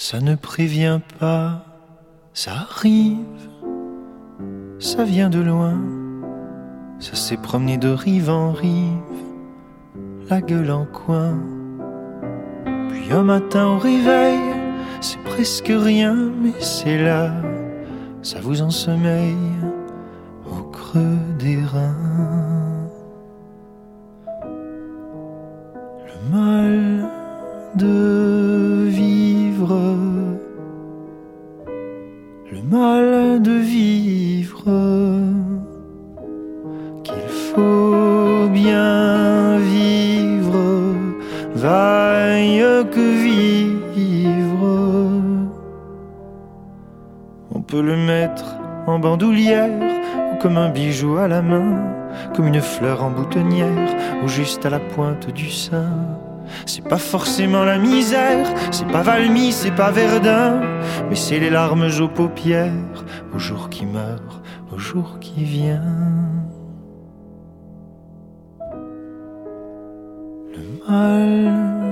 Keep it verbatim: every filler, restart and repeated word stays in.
Ça ne prévient pas, ça arrive, ça vient de loin, ça s'est promené de rive en rive, la gueule en coin. Puis un matin au réveil, c'est presque rien, mais c'est là, ça vous ensommeille au creux des reins. Le mal de vivre, le mal de vivre, qu'il faut bien vivre, vaille que vivre. On peut le mettre en bandoulière ou comme un bijou à la main, comme une fleur en boutonnière ou juste à la pointe du sein. C'est pas forcément la misère, c'est pas Valmy, c'est pas Verdun, mais c'est les larmes aux paupières, au jour qui meurt, au jour qui vient. Le mal